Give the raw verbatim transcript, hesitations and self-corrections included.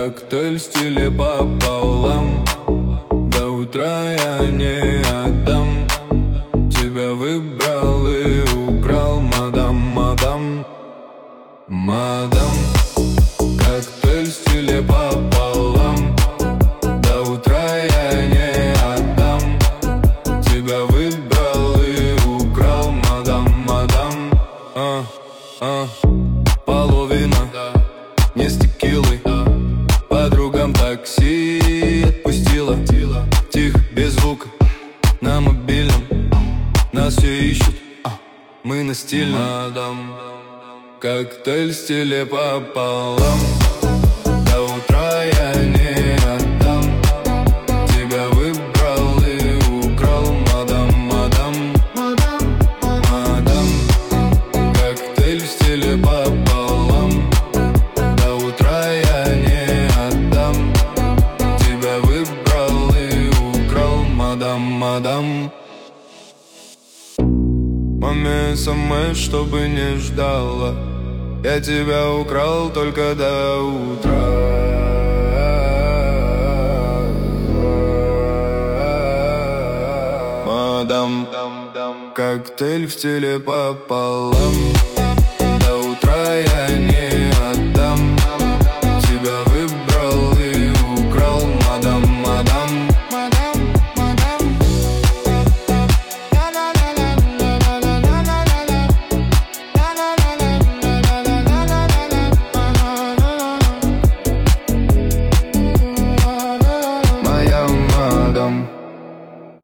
Коктейль в стиле пополам. До утра я не отдам. Тебя выбрал и украл, мадам, мадам, мадам. Коктейль в стиле пополам. До утра я не отдам. Тебя выбрал и украл, мадам, мадам. А, а, половина, не с текилой. Подругам такси отпустила. Тихо, без звука, на мобильном. Нас все ищут, мы на стильном. Мадам, коктейль в стиле пополам. До утра я не отдам. Тебя выбрал и украл, мадам, мадам, мадам. Коктейль в стиле пополам. До утра я не отдам. Тебя выбрал и украл, мадам, мадам. Маме смс, чтобы не ждала. Я тебя украл только до утра. Мадам, коктейль в стиле пополам. До утра я не отдам. Тебя выбрал и украл, мадам, мадам. Моя мадам.